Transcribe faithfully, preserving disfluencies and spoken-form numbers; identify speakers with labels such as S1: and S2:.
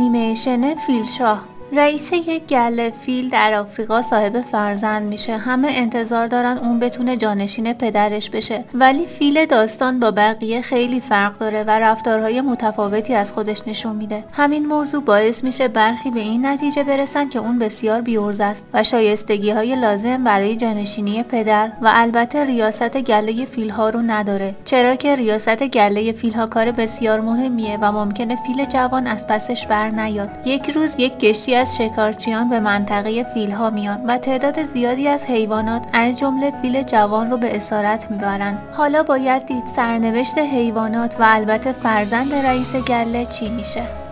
S1: انیمیشن فیلشاه. رئیس یک گله فیل در آفریقا صاحب فرزند میشه. همه انتظار دارن اون بتونه جانشین پدرش بشه، ولی فیل داستان با بقیه خیلی فرق داره و رفتارهای متفاوتی از خودش نشون میده. همین موضوع باعث میشه برخی به این نتیجه برسن که اون بسیار بی‌عرضه است و شایستگی‌های لازم برای جانشینی پدر و البته ریاست گله فیل‌ها رو نداره، چرا که ریاست گله فیل‌ها کار بسیار مهمیه و ممکنه فیل جوان از پسش بر نیاد. یک روز یک کشتی از شکارچیان به منطقه فیل‌ها میان و تعداد زیادی از حیوانات از جمله فیل جوان رو به اسارت میبرن. حالا باید دید سرنوشت حیوانات و البته فرزند رئیس گله چی میشه.